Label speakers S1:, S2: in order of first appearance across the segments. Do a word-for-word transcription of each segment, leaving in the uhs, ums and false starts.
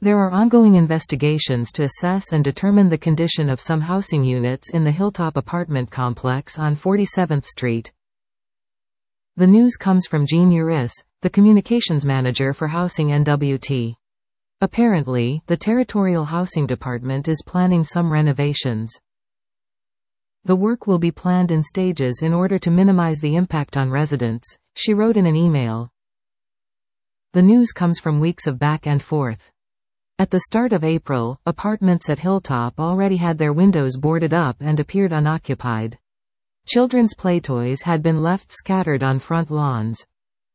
S1: There are ongoing investigations to assess and determine the condition of some housing units in the Hilltop apartment complex on forty-seventh Street. The news comes from Jean Uris, the communications manager for Housing N W T. Apparently, the Territorial Housing Department is planning some renovations. The work will be planned in stages in order to minimize the impact on residents, she wrote in an email. The news comes from weeks of back and forth. At the start of April, apartments at Hilltop already had their windows boarded up and appeared unoccupied. Children's play toys had been left scattered on front lawns.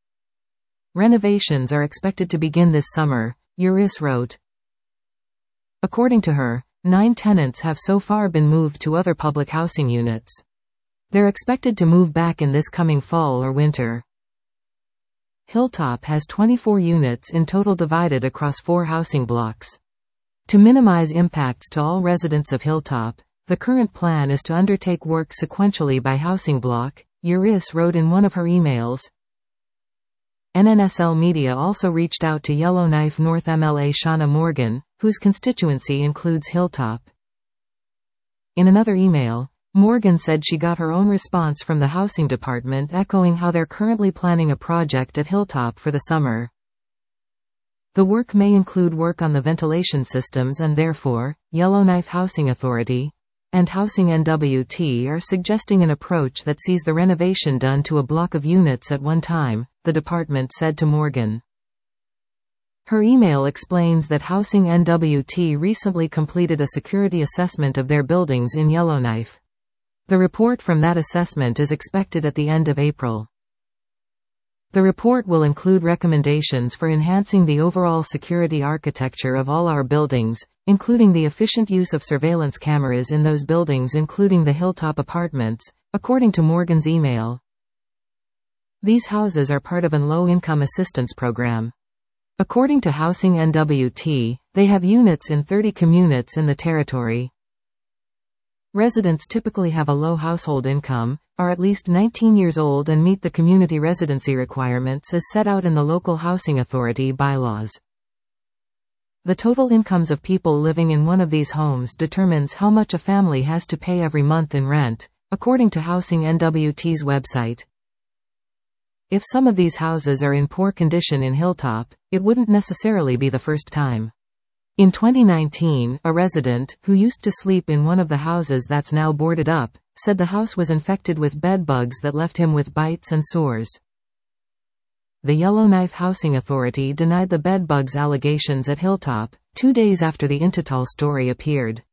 S1: Renovations are expected to begin this summer, Uris wrote. According to her, nine tenants have so far been moved to other public housing units. They're expected to move back in this coming fall or winter. Hilltop has twenty-four units in total divided across four housing blocks. To minimize impacts to all residents of Hilltop, the current plan is to undertake work sequentially by housing block, Uris wrote in one of her emails. N N S L Media also reached out to Yellowknife North M L A Shauna Morgan, whose constituency includes Hilltop. In another email, Morgan said she got her own response from the housing department echoing how they're currently planning a project at Hilltop for the summer. The work may include work on the ventilation systems and therefore, Yellowknife Housing Authority and Housing N W T are suggesting an approach that sees the renovation done to a block of units at one time, the department said to Morgan. Her email explains that Housing N W T recently completed a security assessment of their buildings in Yellowknife. The report from that assessment is expected at the end of April. The report will include recommendations for enhancing the overall security architecture of all our buildings, including the efficient use of surveillance cameras in those buildings including the Hilltop apartments, according to Morgan's email. These houses are part of an low-income assistance program. According to Housing N W T, they have units in thirty communities in the territory. Residents typically have a low household income, are at least nineteen years old and meet the community residency requirements as set out in the local housing authority bylaws. The total incomes of people living in one of these homes determines how much a family has to pay every month in rent, according to Housing N W T's website. If some of these houses are in poor condition in Hilltop, it wouldn't necessarily be the first time. In twenty nineteen, a resident, who used to sleep in one of the houses that's now boarded up, said the house was infected with bed bugs that left him with bites and sores. The Yellowknife Housing Authority denied the bed bugs allegations at Hilltop, two days after the Intotal story appeared.